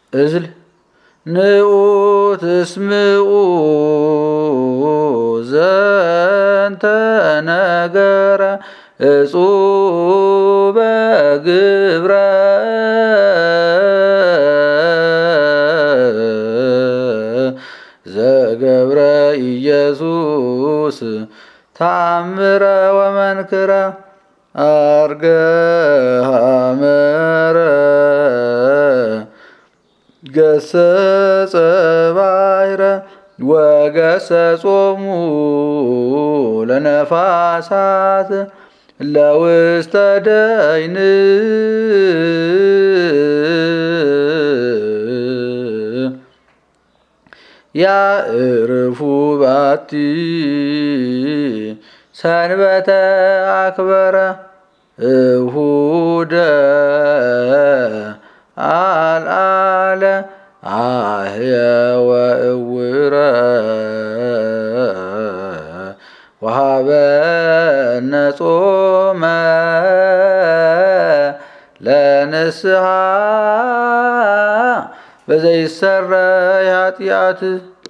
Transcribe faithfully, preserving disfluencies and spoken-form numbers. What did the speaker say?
እዝል ንዑ ትስምዑ ዘንተ ነገረ እጹበ ግብረ ዘገብረ ኢየሱስ ተአምረ ወመንክረ አርገ ሐመረ ገሰጸ ባሕረ ወገሰጾሙ ለነፋሳት ለውስተ ደይን ያዕርፉ ባቲ ሰንበተ አክበረ እሁደ አልዓለ አህየ ወእውረ ወሀበነ ጾመ ለንስሐ በዘይሰረይ ኃጢአት